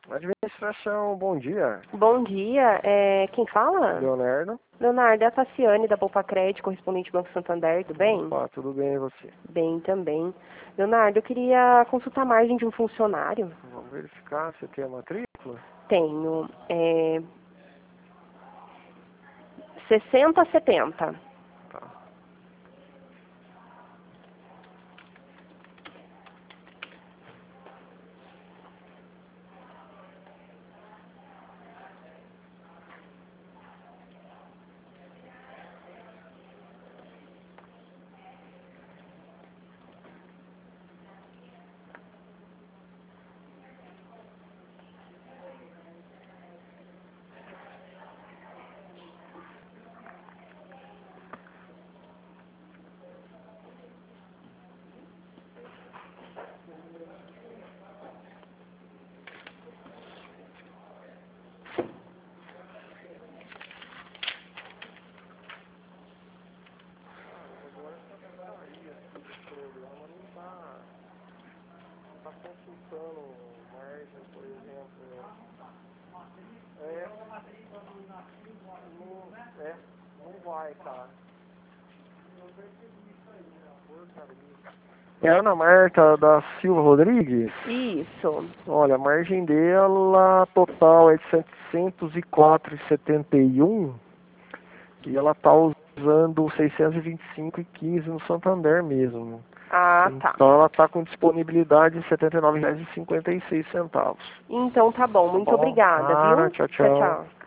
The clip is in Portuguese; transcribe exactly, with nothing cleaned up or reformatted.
Administração, bom dia. Bom dia, é, quem fala? Leonardo. Leonardo, é a Tassiane da Poupa Crédito, correspondente Banco Santander, tudo bem? Opa, tudo bem e você? Bem também. Leonardo, eu queria consultar a margem de um funcionário. Vamos verificar se tem a matrícula. Tenho é, sessenta setenta. Tá. Tá consultando margem, por exemplo. É. Não, é, não vai, cara. É a Ana Marta da Silva Rodrigues? Isso. Olha, a margem dela total é de setecentos e quatro vírgula setenta e um e ela está usando seiscentos e vinte e cinco vírgula quinze no Santander mesmo. Ah, tá. Então ela está com disponibilidade de setenta e nove reais e cinquenta e seis centavos. Então tá bom, Tá muito bom? obrigada, Ah, viu? tchau, Tchau, tchau. tchau.